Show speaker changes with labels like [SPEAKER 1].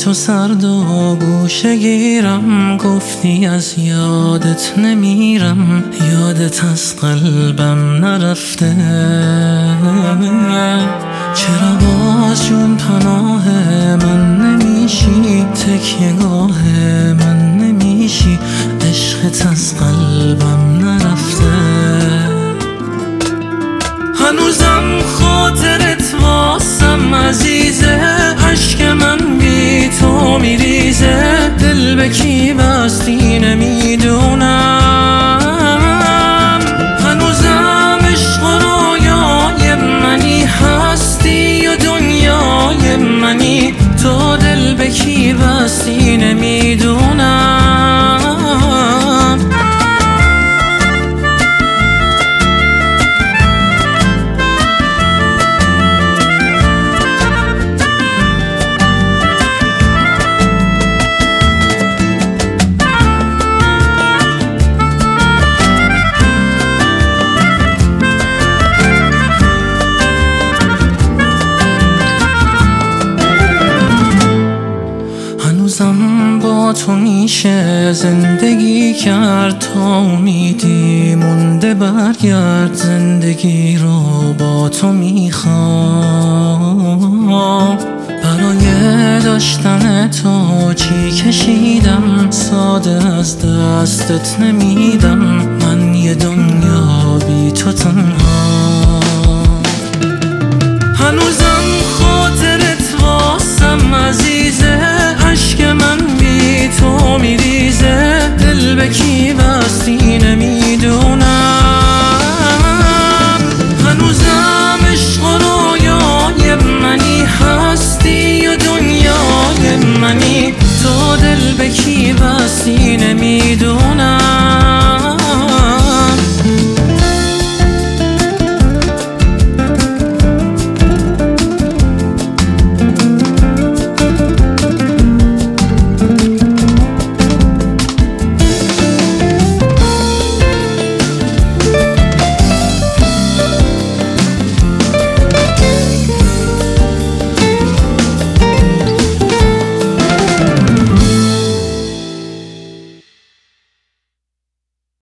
[SPEAKER 1] تو سرد و گوشه گیرم، گفتی از یادت نمیرم، یادت از قلبم نرفته. چرا باز جون پناه من نمیشی، تکیهگاه من نمیشی، عشقت از قلبم نرفته. هنوزم خاطرت واسم عزیزه، عشق من بی تو میریزه، دل به کی بستی نمیدونم. هنوزم عشق و رویای منی، هستی و دنیای منی، تو دل به کی بستی نمیدونم. با تو میشه زندگی کرد، تا امیدی مونده برگرد، زندگی رو با تو میخوام. برای داشتن تو چی کشیدم، ساده از دستت نمیدم، من یه دنیا بی تو تنها.